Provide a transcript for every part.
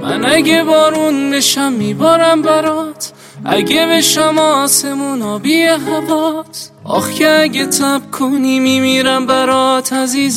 من اگه بارون بشم میبارم برات، اگه بشم آسمون آبی هوات. آخ که اگه تب کنی میمیرم برات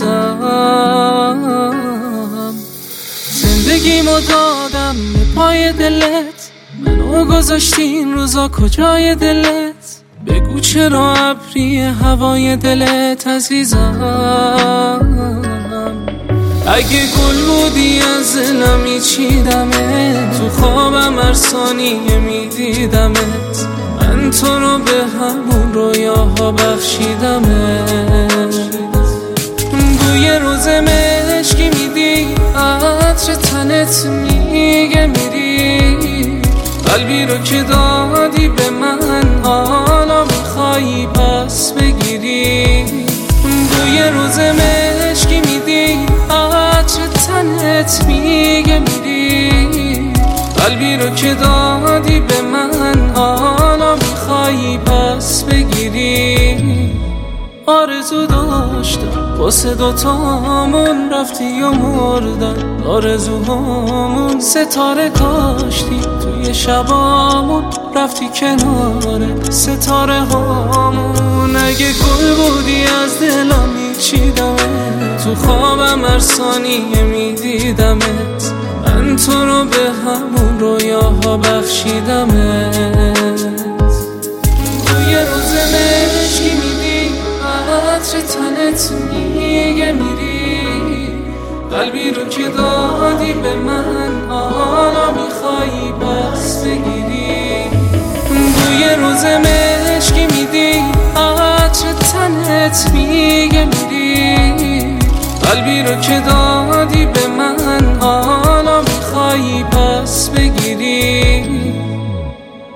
عزیزم. زندگیمو دادم به پای دلت، منو گذاشتی این روزا کجای دلت؟ بگو چرا ابری هوای دلت عزیزم. اگه گل بودی از دلم میچیدمت، تو خوابم هر ثانیه میدیدمت. من تو رو به همون رویاها بخشیدمت. بوی روز مشکی میدی، عطر تنت میگه میری. قلبی رو که دادی به من، حالا میخوایی پس بگیری. بوی روز مشکی میدی، عطر تنت میگه میری. قلبی رو که دادی به من، حالا میخوایی پس بگیری. آرزو داشتم واسه دوتامون، رفتی و مردن آرزوهامون. ستاره کاشتی توی شبامون، رفتی کنار ستاره هامون. اگه گل بودی از دلم میچیدمت، تو خوابم هر ثانیه میدیدمت. من تو رو به همون رویاها بخشیدمت. توی روز مشکی میدی، عطر تنت میگه میری. قلبی رو که دادی به من، حالا میخوایی پس بگیری. بوی روز مشکی میدی، عطر تنت میگه میری. قلبی رو که دادی به من، حالا میخوایی پس بگیری.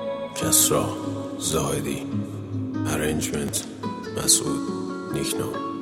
کسرا زاهدی، ارنجمنت مسعود نیکنام.